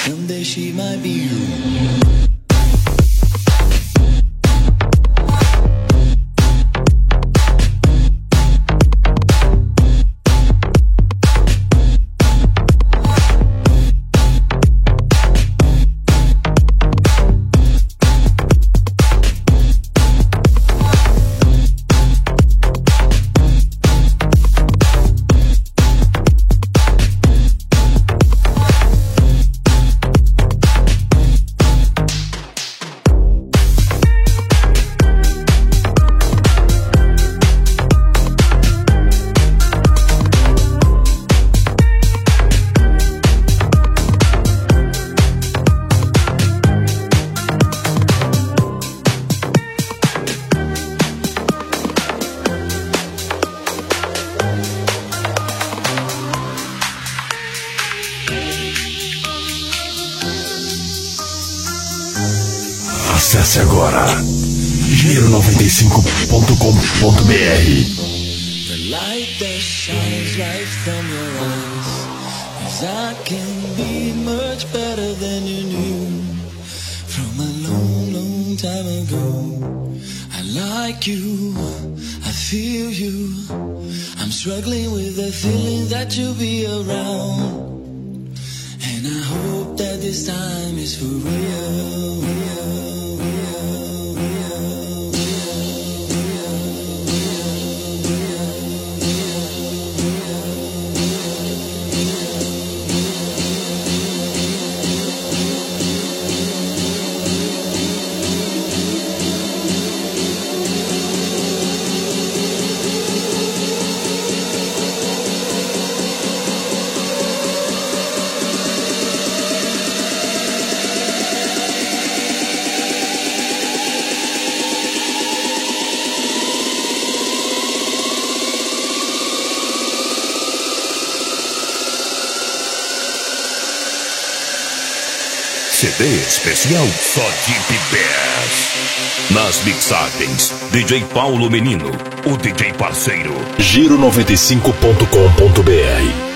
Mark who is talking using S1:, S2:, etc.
S1: someday she might be you.
S2: Acesse agora giro95.com.br.
S1: The light that shines right from your eyes, 'cause I can be much better than you knew. From a long, long time ago, I like you, I feel you. I'm struggling with the feeling that you'll be around, and I hope that this time is for real, real.
S3: CD especial só Deep Bass. Nas mixagens, DJ Paulo Menino, o DJ parceiro.
S2: Giro95.com.br